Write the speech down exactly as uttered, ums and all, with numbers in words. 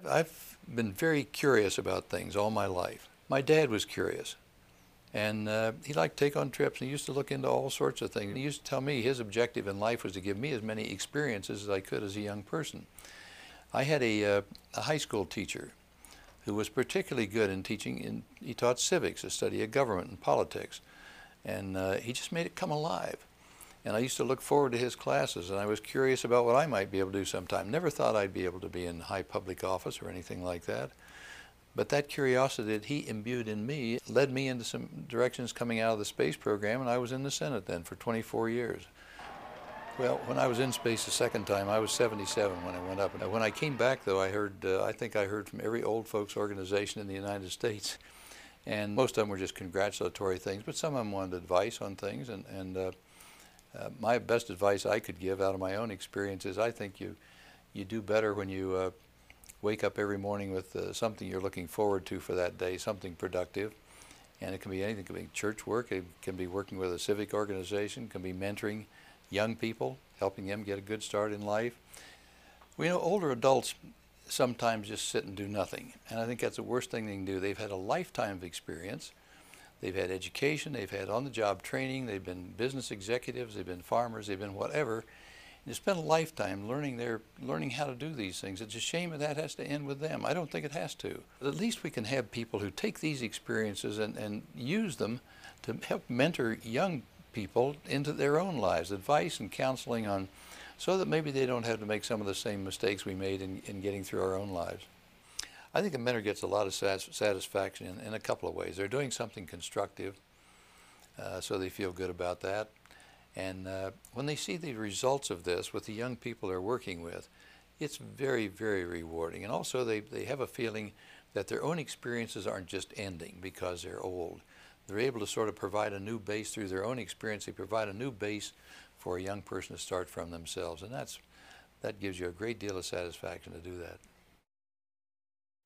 I've been very curious about things all my life. My dad was curious, and uh, he liked to take on trips, and he used to look into all sorts of things. He used to tell me his objective in life was to give me as many experiences as I could as a young person. I had a, uh, a high school teacher who was particularly good in teaching. In, he taught civics, a study of government and politics, and uh, he just made it come alive. And I used to look forward to his classes, and I was curious about what I might be able to do sometime. Never thought I'd be able to be in high public office or anything like that. But that curiosity that he imbued in me led me into some directions coming out of the space program, and I was in the Senate then for twenty-four years. Well, when I was in space the second time, I was seventy-seven when I went up. And when I came back, though, I heard, uh, I think I heard from every old folks organization in the United States. And most of them were just congratulatory things, but some of them wanted advice on things. And, and uh, Uh, my best advice I could give out of my own experience is I think you, you do better when you uh, wake up every morning with uh, something you're looking forward to for that day, something productive. And it can be anything. It can be church work, it can be working with a civic organization, it can be mentoring young people, helping them get a good start in life. We know older adults sometimes just sit and do nothing. And I think that's the worst thing they can do. They've had a lifetime of experience. They've had education, they've had on-the-job training, they've been business executives, they've been farmers, they've been whatever. And they spent a lifetime learning their, learning how to do these things. It's a shame that that has to end with them. I don't think it has to. But at least we can have people who take these experiences and, and use them to help mentor young people into their own lives, advice and counseling on, so that maybe they don't have to make some of the same mistakes we made in, in getting through our own lives. I think a mentor gets a lot of satisfaction in, in a couple of ways. They're doing something constructive, uh, so they feel good about that. And uh, when they see the results of this with the young people they're working with, it's very, very rewarding. And also they, they have a feeling that their own experiences aren't just ending because they're old. They're able to sort of provide a new base through their own experience. They provide a new base for a young person to start from themselves. And that's, that gives you a great deal of satisfaction to do that.